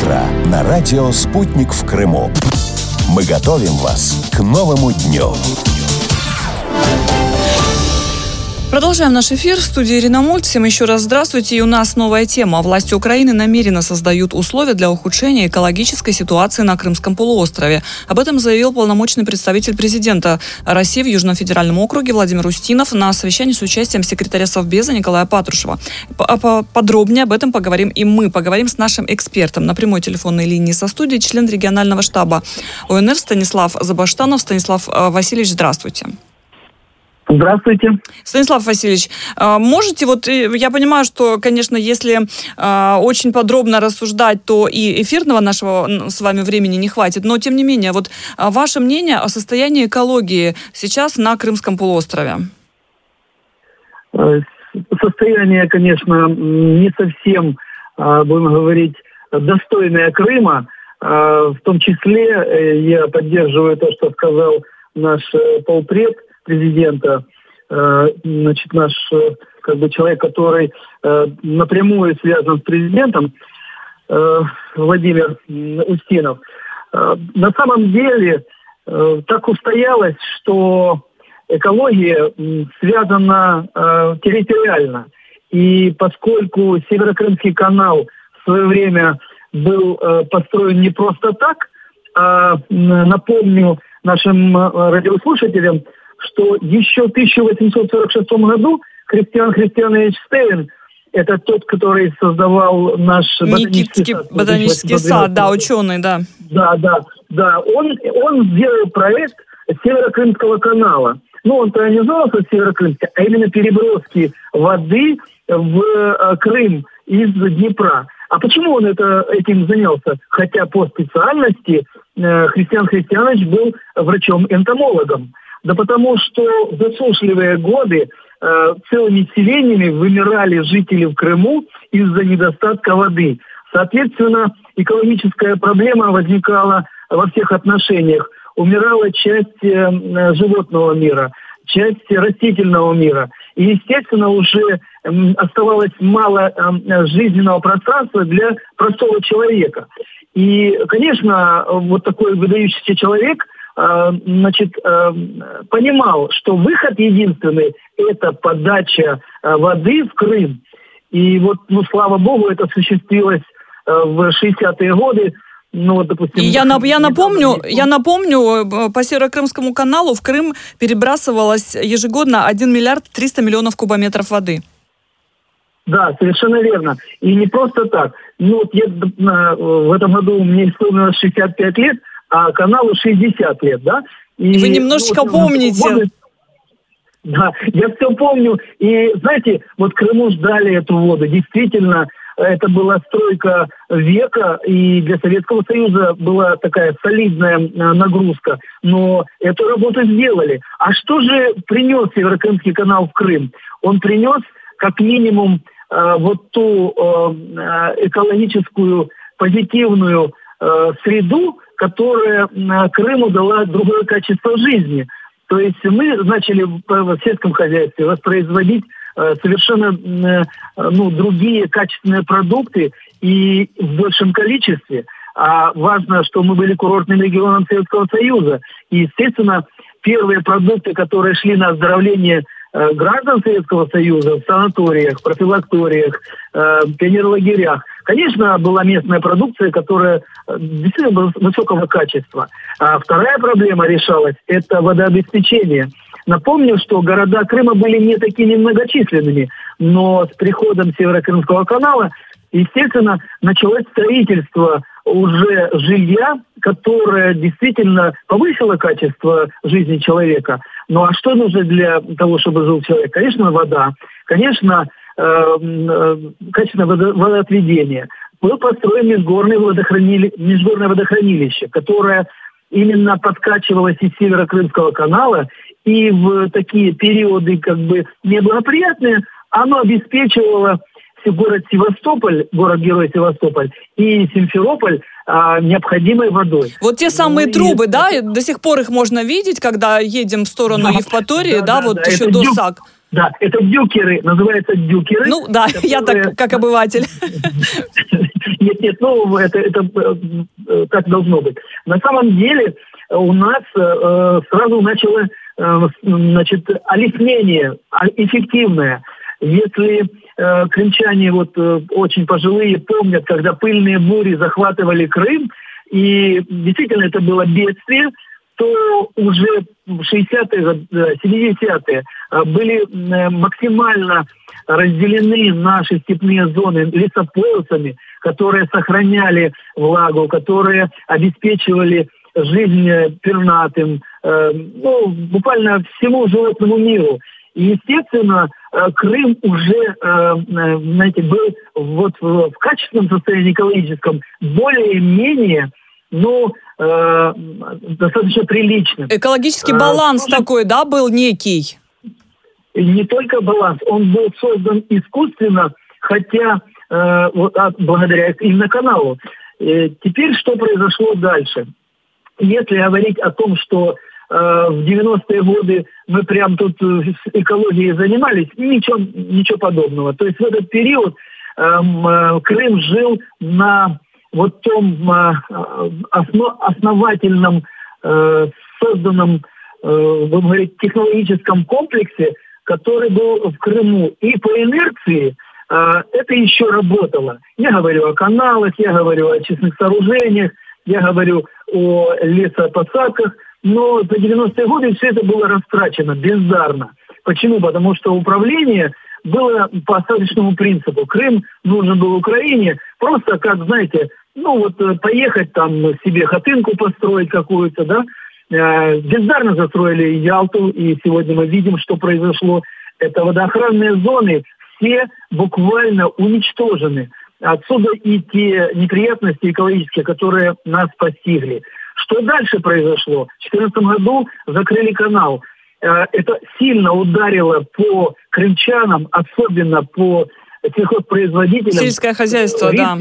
утро на радио «Спутник» в Крыму. Мы готовим вас к новому дню. Продолжаем наш эфир. В студии Ирина Мульт. Всем еще раз здравствуйте. И у нас новая тема. Власти Украины намеренно создают условия для ухудшения экологической ситуации на Крымском полуострове. Об этом заявил полномочный представитель президента России в Южном федеральном округе Владимир Устинов на совещании с участием секретаря Совбеза Николая Патрушева. Подробнее об этом поговорим и мы. Поговорим с нашим экспертом на прямой телефонной линии со студией член регионального штаба ОНФ Станислав Забаштанов. Станислав Васильевич, здравствуйте. Здравствуйте. Станислав Васильевич, можете, я понимаю, что, конечно, если очень подробно рассуждать, то и эфирного нашего с вами времени не хватит, но, тем не менее, ваше мнение о состоянии экологии сейчас на Крымском полуострове? Состояние, конечно, не совсем, будем говорить, достойное Крыма. В том числе я поддерживаю то, что сказал наш полпред президента, наш человек, который напрямую связан с президентом, Владимир Устинов. На самом деле так устоялось, что экология связана территориально. И поскольку Северокрымский канал в свое время был построен не просто так, напомню нашим радиослушателям, что еще в 1846 году Христиан Христианович Стейн, это тот, который создавал наш ботанический сад, да, ученый, да. Да, он сделал проект Северокрымского канала. Он-то не назывался Северокрымский, а именно переброски воды в Крым из Днепра. А почему он этим занялся? Хотя по специальности Христиан Христианович был врачом-энтомологом. Да потому что в засушливые годы целыми селениями вымирали жители в Крыму из-за недостатка воды. Соответственно, экологическая проблема возникала во всех отношениях. Умирала часть животного мира, часть растительного мира. И, естественно, уже оставалось мало жизненного пространства для простого человека. И, конечно, вот такой выдающийся человек понимал, что выход единственный – это подача воды в Крым. И слава богу, это осуществилось в 60-е годы. И я напомню, по Северокрымскому каналу в Крым перебрасывалось ежегодно 1 миллиард 300 миллионов кубометров воды. Да, совершенно верно. И не просто так. В этом году мне исполнилось 65 лет, а каналу 60 лет, да? И вы немножечко помните. Да, я все помню. И, знаете, Крыму ждали эту воду. Действительно, это была стройка века, и для Советского Союза была такая солидная нагрузка. Но эту работу сделали. А что же принес Северокрымский канал в Крым? Он принес, как минимум, ту экологическую, позитивную среду, которая Крыму дала другое качество жизни. То есть мы начали в сельском хозяйстве воспроизводить совершенно другие качественные продукты и в большем количестве. А важно, что мы были курортным регионом Советского Союза. И, естественно, первые продукты, которые шли на оздоровление граждан Советского Союза в санаториях, профилакториях, пионерлагерях, конечно, была местная продукция, которая действительно была высокого качества. А вторая проблема решалась – это водообеспечение. Напомню, что города Крыма были не такими многочисленными, но с приходом Северокрымского канала, естественно, началось строительство уже жилья, которое действительно повысило качество жизни человека. Ну а что нужно для того, чтобы жил человек? Конечно, вода, конечно, качественное водоотведение. Было построено межгорное водохранилище, которое именно подкачивалось из Северокрымского канала, и в такие периоды неблагоприятные оно обеспечивало город Севастополь, город-герой Севастополь, и Симферополь необходимой водой. Вот те самые трубы, да, до сих пор их можно видеть, когда едем в сторону Евпатории, да, еще до САК. Да, это дюкеры, называются дюкеры. Ну да, которые... я так, как обыватель. Нет, ну это так должно быть. На самом деле у нас сразу начало, значит, олеснение эффективное. Если крымчане вот очень пожилые помнят, когда пыльные бури захватывали Крым, и действительно это было бедствие, то уже в 60-е, 70-е были максимально разделены наши степные зоны лесополосами, которые сохраняли влагу, которые обеспечивали жизнь пернатым, буквально всему животному миру. И, естественно, Крым уже, знаете, был вот в качественном состоянии экологическом более-менее, достаточно приличным. Экологический баланс такой, да, был некий? Не только баланс, он был создан искусственно, хотя благодаря именно каналу. Теперь что произошло дальше? Если говорить о том, что в 90-е годы мы прям тут экологией занимались, ничего подобного. То есть в этот период Крым жил на вот том основательном созданном, будем говорить, технологическом комплексе, который был в Крыму. И по инерции это еще работало. Я говорю о каналах, я говорю о очистных сооружениях, я говорю о лесопосадках, но за 90-е годы все это было растрачено бездарно. Почему? Потому что управление было по остаточному принципу. Крым нужен был Украине просто, как, знаете, поехать там себе хатынку построить какую-то, да. Бездарно застроили Ялту, и сегодня мы видим, что произошло. Это водоохранные зоны, все буквально уничтожены. Отсюда и те неприятности экологические, которые нас постигли. Что дальше произошло? В 2014 году закрыли канал. Это сильно ударило по крымчанам, особенно по сельхозпроизводителям. Сельское хозяйство, да.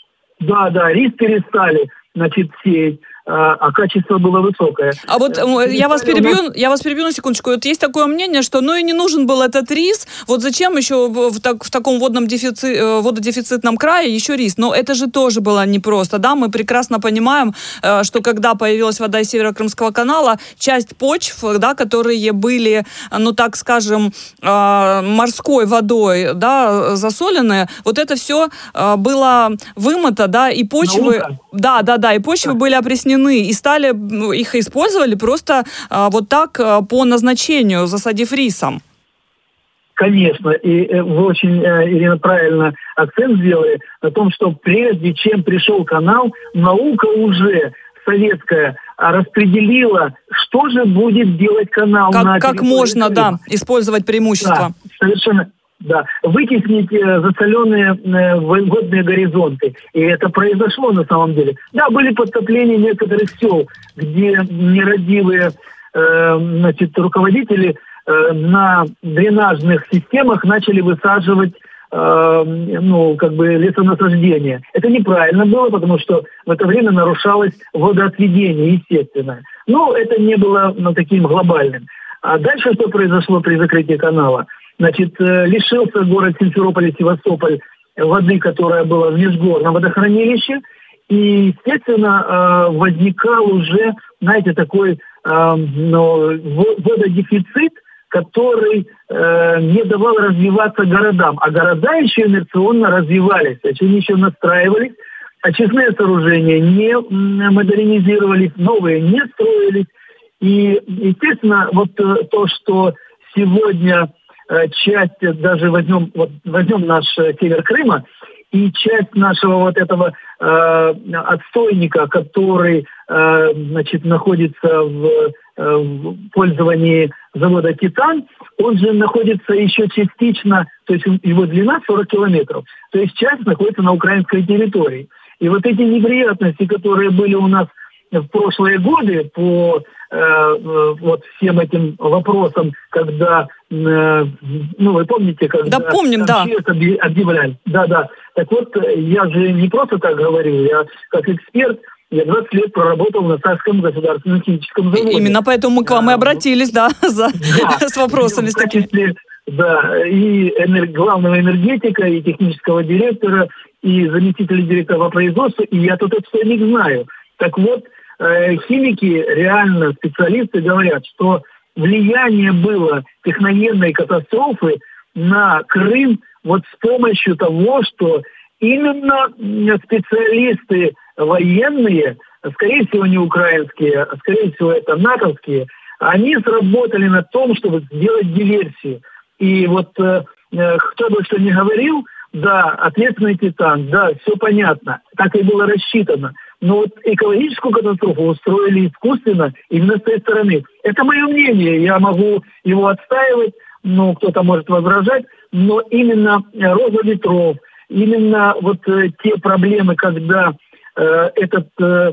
Да, рис перестали, сеять. А качество было высокое. А вот я вас перебью на секундочку. Вот есть такое мнение, что и не нужен был этот рис. Вот зачем еще в таком вододефицитном крае еще рис? Но это же тоже было непросто, да? Мы прекрасно понимаем, что когда появилась вода из Северо-Крымского канала, часть почв, да, которые были, так скажем, морской водой, да, засоленные, вот это все было вымыто, да, и почвы... Да, и почвы были опреснены, и стали, их использовали просто вот так по назначению, засадив рисом. Конечно, и вы очень, Ирина, правильно акцент сделали на том, что прежде чем пришел канал, наука уже советская распределила, что же будет делать канал на территории как можно, Крыма. Да, использовать преимущества. Да, совершенно. Да, вытеснить засоленные водные горизонты. И это произошло на самом деле. Да, были подтопления некоторых сел, где нерадивые руководители на дренажных системах начали высаживать лесонасаждения. Это неправильно было, потому что в это время нарушалось водоотведение, естественно. Но это не было таким глобальным. А дальше что произошло при закрытии канала? Лишился город Симферополь и Севастополь воды, которая была в межгорном водохранилище, и, естественно, возникал уже, такой вододефицит, который не давал развиваться городам. А города еще инерционно развивались, то есть они еще настраивались, очистные сооружения не модернизировались, новые не строились. И, естественно, вот то, что сегодня часть, даже возьмем наш север Крыма, и часть нашего этого отстойника, который находится в пользовании завода «Титан», он же находится еще частично, то есть его длина 40 километров, то есть часть находится на украинской территории. И вот эти неприятности, которые были у нас в прошлые годы по всем этим вопросам, когда, вы помните, когда... Да, помним, да. Объявляли. Да. Так вот, я же не просто так говорю, я как эксперт, я 20 лет проработал на Саратовском государственном химическом заводе. Именно поэтому мы к вам и обратились, с вопросами. да, и главного энергетика, и технического директора, и заместителя директора по производству, и я тут отстойник знаю. Так вот, химики, реально специалисты говорят, что влияние было техногенной катастрофы на Крым вот с помощью того, что именно специалисты военные, скорее всего не украинские, а скорее всего это натовские, они сработали на том, чтобы сделать диверсию. И вот кто бы что ни говорил, да, ответственный титан, да, все понятно, так и было рассчитано. Но вот экологическую катастрофу устроили искусственно именно с той стороны. Это мое мнение, я могу его отстаивать, но кто-то может возражать, но именно роза ветров, именно вот те проблемы, когда этот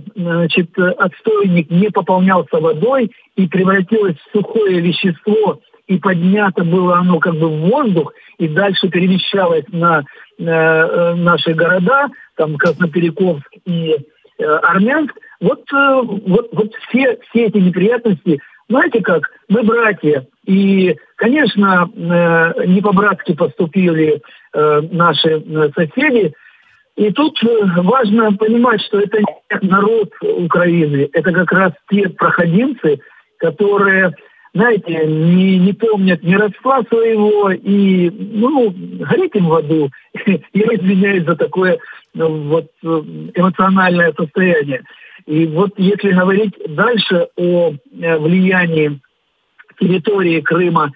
отстойник не пополнялся водой и превратилось в сухое вещество, и поднято было оно как бы в воздух, и дальше перемещалось на наши города, там Красноперекопск и Армянск. Вот все эти неприятности, знаете как, мы братья, и, конечно, не по-братски поступили наши соседи. И тут важно понимать, что это не народ Украины, это как раз те проходимцы, которые, знаете, не помнят ни родства своего, и, гореть им в аду. Я извиняюсь за такое вот эмоциональное состояние. И вот если говорить дальше о влиянии территории Крыма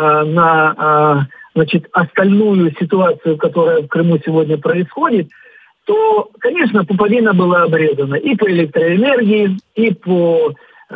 на остальную ситуацию, которая в Крыму сегодня происходит, то, конечно, пуповина была обрезана и по электроэнергии, и по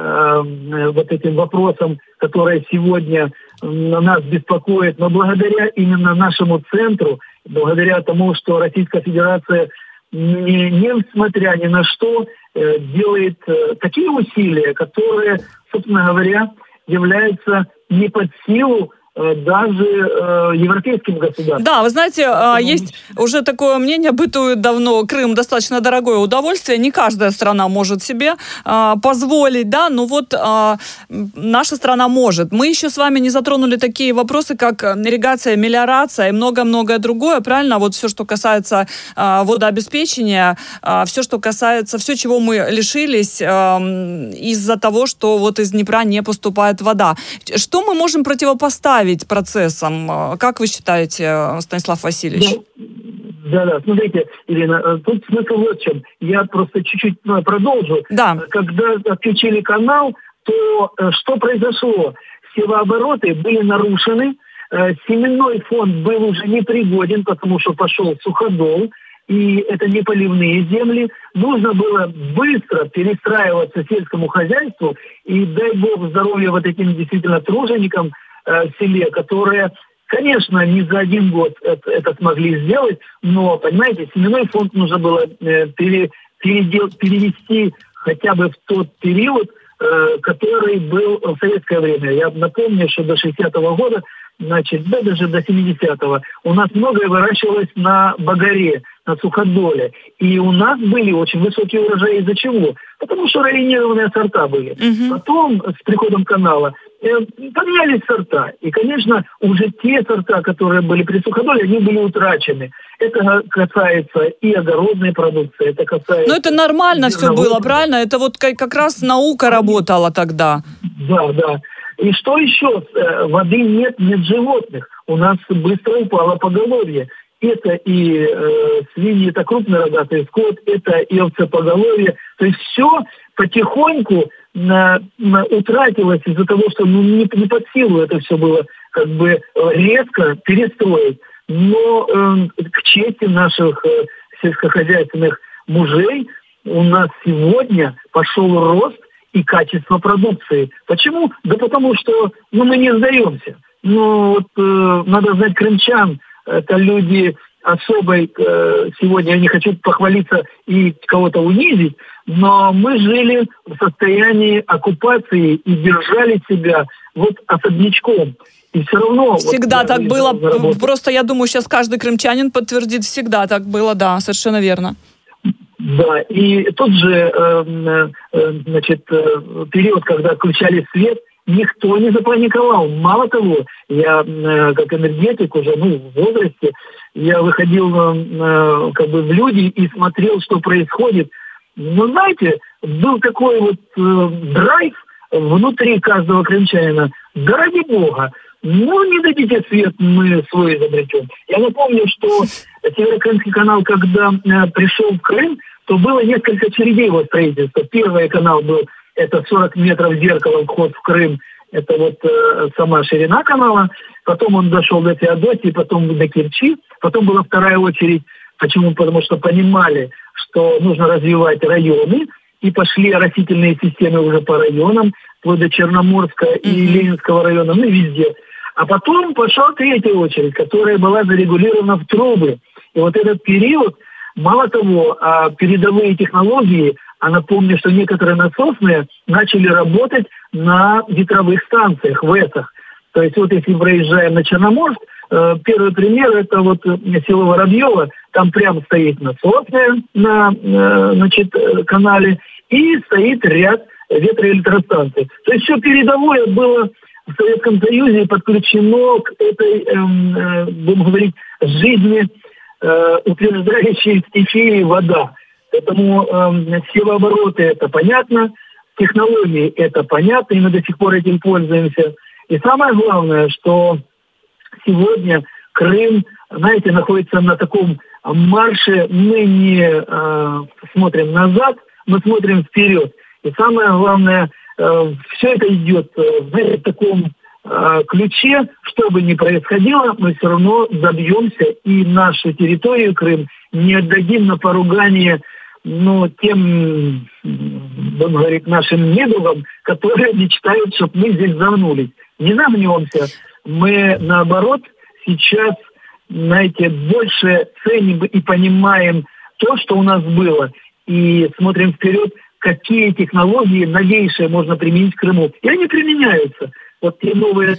вот этим вопросам, которые сегодня нас беспокоят. Но благодаря именно нашему центру, благодаря тому, что Российская Федерация, несмотря ни на что, делает такие усилия, которые, собственно говоря, являются не под силу даже европейским государствам. Да, вы знаете, есть уже такое мнение, бытует давно, Крым достаточно дорогое удовольствие, не каждая страна может себе позволить, да, но вот наша страна может. Мы еще с вами не затронули такие вопросы, как ирригация, мелиорация и многое-многое другое, правильно? Вот все, что касается водообеспечения, все, что касается, все, чего мы лишились из-за того, что вот из Днепра не поступает вода. Что мы можем противопоставить процессам? Как вы считаете, Станислав Васильевич? Да, смотрите, Ирина, тут смысл вот в чем. Я просто чуть-чуть продолжу. Да. Когда отключили канал, то что произошло? Севообороты были нарушены, семенной фонд был уже непригоден, потому что пошел суходол, и это не поливные земли. Нужно было быстро перестраиваться сельскому хозяйству, и дай бог здоровья вот этим действительно труженикам в селе, которые, конечно, не за один год это смогли сделать, но, понимаете, семенной фонд нужно было перевести хотя бы в тот период, который был в советское время. Я напомню, что до 60-го года, даже до 70-го, у нас многое выращивалось на багаре, на суходоле. И у нас были очень высокие урожаи. Из-за чего? Потому что рафинированные сорта были. Потом, с приходом канала, поменялись сорта. И, конечно, уже те сорта, которые были при суходоле, они были утрачены. Это касается и огородной продукции, это касается... Но это нормально все было, правильно? Это вот как раз наука работала тогда. Да. И что еще? Воды нет животных. У нас быстро упало поголовье. Это и свиньи, это крупный рогатый скот, это и овцепоголовье. То есть все потихоньку утратилось из-за того, что не под силу это все было как бы резко перестроить. Но к чести наших сельскохозяйственных мужей у нас сегодня пошел рост и качество продукции. Почему? Да потому что мы не сдаемся. Надо знать крымчан. Это люди особой, сегодня я не хочу похвалиться и кого-то унизить, но мы жили в состоянии оккупации и держали себя особнячком. И все равно... Всегда так было. Просто, я думаю, сейчас каждый крымчанин подтвердит, всегда так было, да, совершенно верно. Да, и тот же, период, когда включали свет, никто не запаниковал. Мало того, я как энергетик уже в возрасте, я выходил в люди и смотрел, что происходит. Но знаете, был такой драйв внутри каждого крымчанина. Да ради бога, не дадите свет, мы свой изобретем. Я напомню, что Северокрымский канал, когда пришел в Крым, то было несколько очередей его строительства. Первый канал был, это 40 метров зеркала, вход в Крым, это сама ширина канала. Потом он дошел до Феодосии, потом до Керчи. Потом была вторая очередь. Почему? Потому что понимали, что нужно развивать районы, и пошли оросительные системы уже по районам, вплоть до Черноморска и Ленинского района, везде. А потом пошла третья очередь, которая была зарегулирована в трубы. И этот период, мало того, передовые технологии, напомню, что некоторые насосные начали работать на ветровых станциях, ВЭСах. То есть если проезжаем на Черноморск, первый пример это село Воробьево, там прямо стоит насосная на канале и стоит ряд ветроэлектростанций. То есть все передовое было в Советском Союзе подключено к этой, будем говорить, жизни, утверждающей стихии вода. Поэтому силообороты это понятно, технологии это понятно, и мы до сих пор этим пользуемся. И самое главное, что сегодня Крым, находится на таком марше. Мы не смотрим назад, мы смотрим вперед. И самое главное, все это идет в таком ключе, что бы ни происходило, мы все равно добьемся и нашу территорию Крым не отдадим на поругание тем, будем говорить, нашим недругам, которые мечтают, чтобы мы здесь загнулись. Не загнемся. Мы, наоборот, сейчас, больше ценим и понимаем то, что у нас было, и смотрим вперед, какие технологии новейшие можно применить в Крыму. И они применяются. Те новые...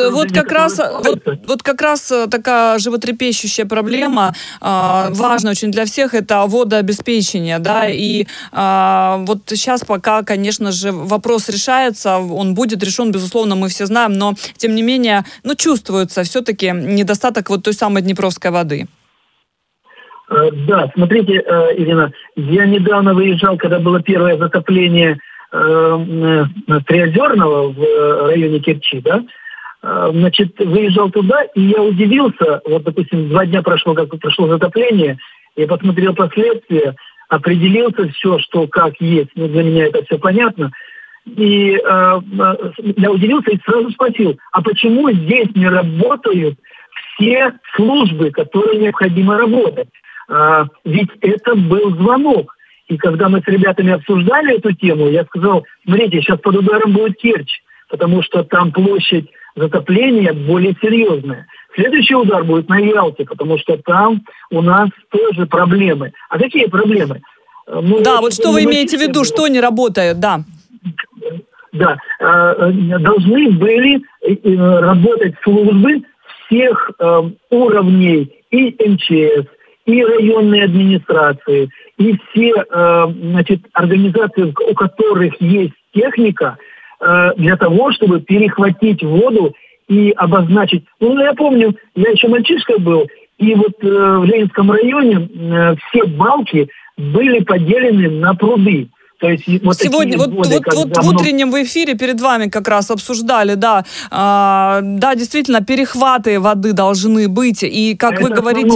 как раз такая животрепещущая проблема, важная очень для всех, это водообеспечение, да, и сейчас пока, конечно же, вопрос решается, он будет решен, безусловно, мы все знаем, но, тем не менее, чувствуется все-таки недостаток той самой днепровской воды. Да, смотрите, Ирина, я недавно выезжал, когда было первое затопление Приозерного в районе Керчи, да, выезжал туда, и я удивился, допустим, 2 дня прошло, как прошло затопление, я посмотрел последствия, определился все, что как есть, для меня это все понятно, и я удивился и сразу спросил, а почему здесь не работают все службы, которые необходимо работать? Ведь это был звонок. И когда мы с ребятами обсуждали эту тему, я сказал, смотрите, сейчас под ударом будет Керчь, потому что там площадь затопления более серьезная. Следующий удар будет на Ялте, потому что там у нас тоже проблемы. А какие проблемы? Что вы имеете в виду, что не работает, да? Да, должны были работать службы всех уровней и МЧС, и районные администрации, и все организации, у которых есть техника, для того, чтобы перехватить воду и обозначить. Я помню, я еще мальчишкой был, и в Ленинском районе все балки были поделены на пруды. То есть сегодня в утреннем в эфире перед вами как раз обсуждали, да, действительно перехваты воды должны быть, и как вы говорите,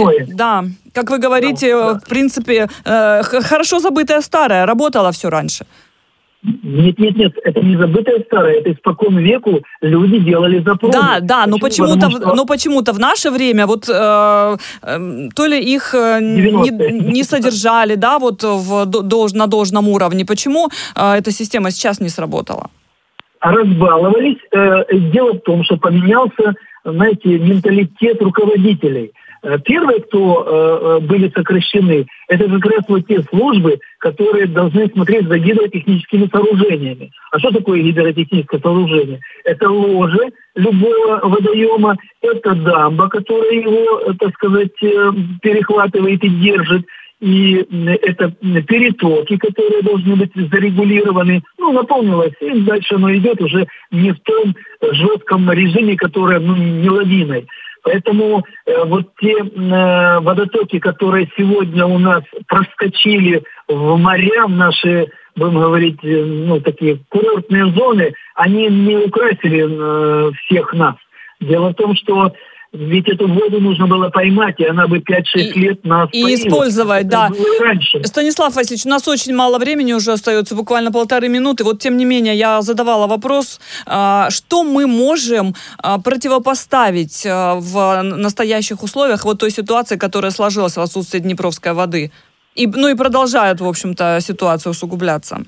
в принципе, хорошо забытое старое, работало все раньше. Нет, это не забытое старое, это испокон веку люди делали запруды. Да, но почему-то в наше время то ли их не содержали, да, на должном уровне. Почему эта система сейчас не сработала? Разбаловались. Дело в том, что поменялся, менталитет руководителей. Первые, кто были сокращены, это как раз те службы, которые должны смотреть за гидротехническими сооружениями. А что такое гидротехническое сооружение? Это ложе любого водоема, это дамба, которая его, перехватывает и держит, и это перетоки, которые должны быть зарегулированы. Наполнилось, и дальше оно идет уже не в том жестком режиме, которое, не лавиной. Поэтому вот те водотоки, которые сегодня у нас проскочили в моря, в наши, будем говорить, такие курортные зоны, они не украсили всех нас. Дело в том, что ведь эту воду нужно было поймать, и она бы 5-6 лет нас и использовать, это да. было и раньше. Станислав Васильевич, у нас очень мало времени уже остается, буквально 1,5 минуты. Вот, тем не менее, я задавала вопрос, что мы можем противопоставить в настоящих условиях вот той ситуации, которая сложилась в отсутствии днепровской воды? И продолжает, в общем-то, ситуация усугубляться.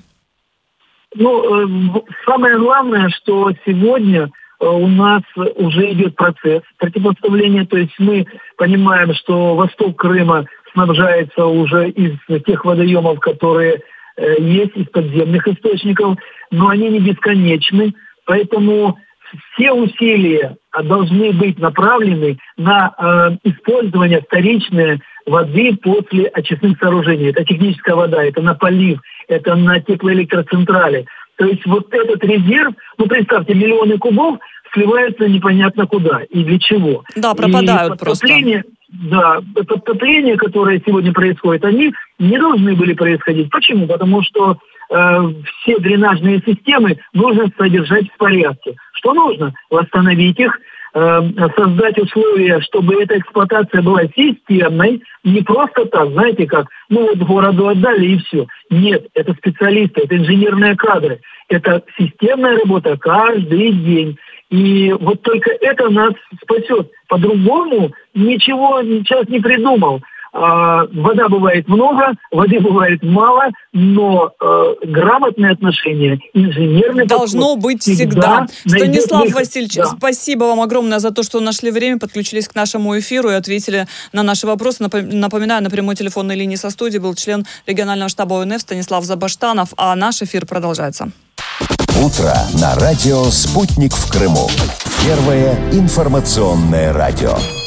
Самое главное, что сегодня у нас уже идет процесс противопоставления, то есть мы понимаем, что восток Крыма снабжается уже из тех водоемов, которые есть, из подземных источников, но они не бесконечны, поэтому все усилия должны быть направлены на использование вторичной воды после очистных сооружений. Это техническая вода, это на полив, это на теплоэлектроцентрали. То есть вот этот резерв, представьте, миллионы кубов сливаются непонятно куда и для чего. Да, пропадают просто. Да, подтопления, которые сегодня происходят, они не должны были происходить. Почему? Потому что все дренажные системы нужно содержать в порядке. Что нужно? Восстановить их, создать условия, чтобы эта эксплуатация была системной, не просто так, знаете как, городу отдали и все. Нет, это специалисты, это инженерные кадры, это системная работа каждый день. И вот только это нас спасет. По-другому ничего сейчас не придумал. Вода бывает много, воды бывает мало, но грамотное отношение, инженерный должно быть всегда. Станислав Васильевич, спасибо вам огромное за то, что нашли время, подключились к нашему эфиру и ответили на наши вопросы. Напоминаю, на прямой телефонной линии со студией был член регионального штаба ОНФ Станислав Забаштанов, а наш эфир продолжается. Утро на радио «Спутник в Крыму». Первое информационное радио.